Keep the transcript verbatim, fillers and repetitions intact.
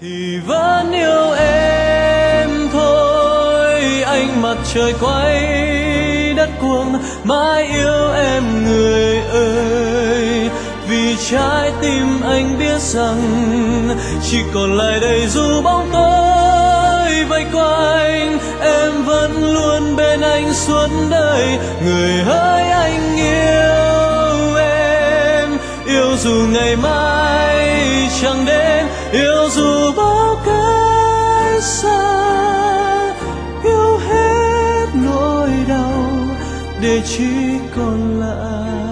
thì vẫn yêu em thôi. Anh mặt trời quay đất cuồng, mãi yêu em người ơi. Vì trái tim anh biết rằng chỉ còn lại đây dù bóng tối vây quanh, em vẫn luôn bên anh suốt đời. Người ơi anh yêu em, yêu dù ngày mai chẳng đến, yêu dù bao cái xa, yêu hết nỗi đau để chỉ còn lại